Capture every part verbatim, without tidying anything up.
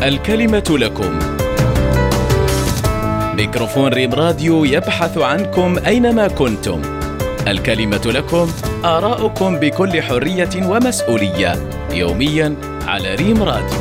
الكلمة لكم. ميكروفون ريم راديو يبحث عنكم أينما كنتم. الكلمة لكم، آراؤكم بكل حرية ومسؤولية، يوميا على ريم راديو.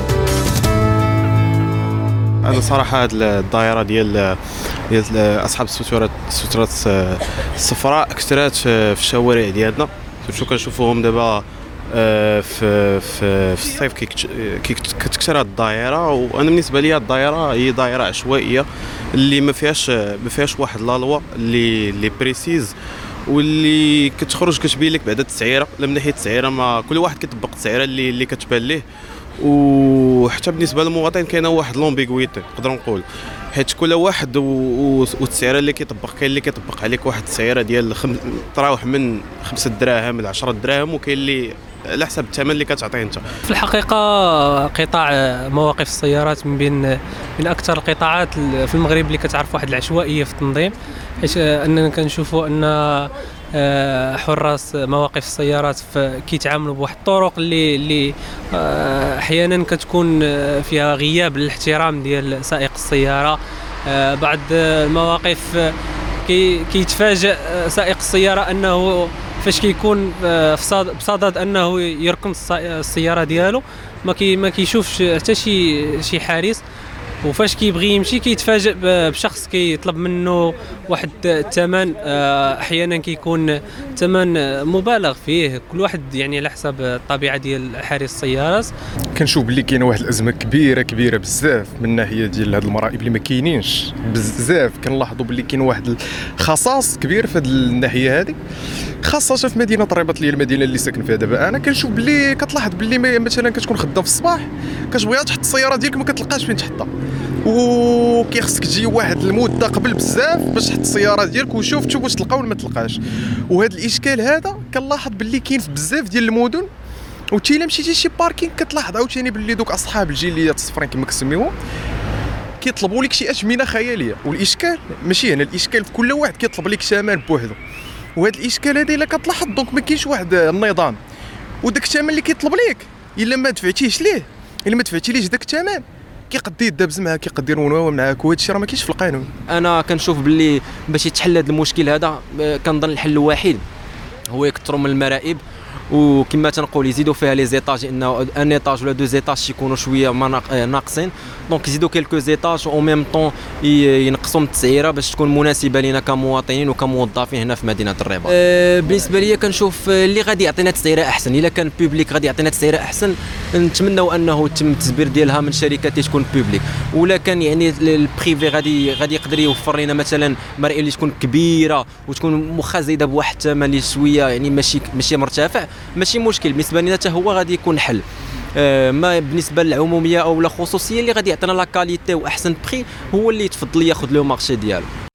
أنا صراحة هاد الدائرة ديال ديال أصحاب السترات السترات الصفراء كثرات في الشوارع ديالنا، شو كنشوفوهم دابا في في في الصيف كتكثر هاد الدائرة. وأنا بالنسبة لي هاد الدائرة هي دائرة عشوائية اللي ما فيهاش ما فيهاش واحد لا لوا اللي اللي بريسيز، واللي كتخرج كتبين لك بعد التسعيره. لا من ناحيه التسعيره ما كل واحد كيطبق التسعيره اللي اللي كتبان ليه، وحتى بالنسبه للمواطن كاينه واحد لومبيغويتي نقدر نقول، حيت كل واحد والتسعيره اللي كيطبق. كاين اللي كيطبق عليك واحد التسعيره ديال خم... تراوح من خمسة دراهم ل عشرة دراهم، وكاين اللي على حسب الثمن اللي كتعطيه انت. في الحقيقه قطاع مواقف السيارات من بين من اكثر القطاعات في المغرب اللي كتعرف واحد العشوائيه في التنظيم، حيت اننا كنشوفوا ان حراس مواقف السيارات كيتعاملوا بواحد الطرق اللي اللي احيانا كتكون فيها غياب للاحترام ديال سائق السياره. بعض المواقف كيتفاجئ سائق السياره انه فاش كيكون بصدد انه يركن السياره ديالو ما كي ما كيشوفش حتى شي شي حارس، وفاش كيبغي يمشي كيتفاجئ بشخص كيطلب منه واحد الثمن احيانا كيكون ثمن مبالغ فيه. كل واحد يعني على حسب الطبيعه ديال حارس السيارات. كنشوف بلي كاينه واحد الازمه كبيره كبيره بزاف من الناحيه ديال هاد المرائب اللي ما كاينينش بزاف. كنلاحظوا بلي كاين واحد الخصاص كبير في هاد الناحيه هذه، خاصه في مدينه الرباط اللي هي المدينه اللي ساكن فيها دابا. انا كنشوف بلي كتلاحظ بلي مثلا كتكون خدام في الصباح كتبغي تحط السياره ديالك ما كتلقاش فين تحطها، وكيخصك تجي واحد المده قبل بزاف باش تحط السياره ديالك وشوف تشوف واش تلقى ولا ما تلقاش. وهذا الاشكال هذا كنلاحظ باللي كاين في بزاف ديال المدن. وتي الا مشيتي شي باركينغ كتلاحظ عاوتاني باللي دوك اصحاب الجيليات الصفرين كما كنسميوهم كيطلبوا لك شي اثمنه خياليه. والاشكال ماشي هنا، الاشكال في كل واحد كيطلب لك ثمن بوحدو. وهذا الاشكال هذا الا كتلاحظ دونك ما كاينش واحد النظام، وداك الثمن اللي كيطلب لك الا ما دفعتيش ليه الا ما دفعتي ليش داك الثمن كيقدر يدابز معاك كيقدر ينونوا معاك. وهذا الشيء راه ما كاينش في القانون. انا كنشوف باللي باش يتحل هذا المشكل هذا كنظن الحل الوحيد هو يكثروا من المرائب، وكما تنقول يزيدوا فيها لي زيتاج، انه ان ايطاج ولا دو زيتاج يكونوا شويه ناقصين، دونك يزيدوا كيلكو زيتاج او ميم طون ينقصوا من التسعيره باش تكون مناسبه لنا كمواطنين وكموظفين هنا في مدينه الرباط. أه بالنسبه لي كنشوف اللي غادي يعطينا تسعيره احسن. الا كان بوبليك غادي يعطينا تسعيره احسن، نتمنوا انه يتم التسبير ديالها من شركات اللي تكون بوبليك. ولا كان يعني البريفي غادي غادي يقدر يوفر لنا مثلا مرئيه اللي تكون كبيره وتكون مخا زايده بواحد الثمن اللي شويه يعني ماشي ماشي مرتفع، ماشي مشكل. بالنسبه لنا حتى هو غادي يكون حل. أه ما بالنسبه للعموميه او لا خصوصيه اللي غادي يعطينا لا كاليتي واحسن بري هو اللي يتفضل ياخذ له مارشي ديالو.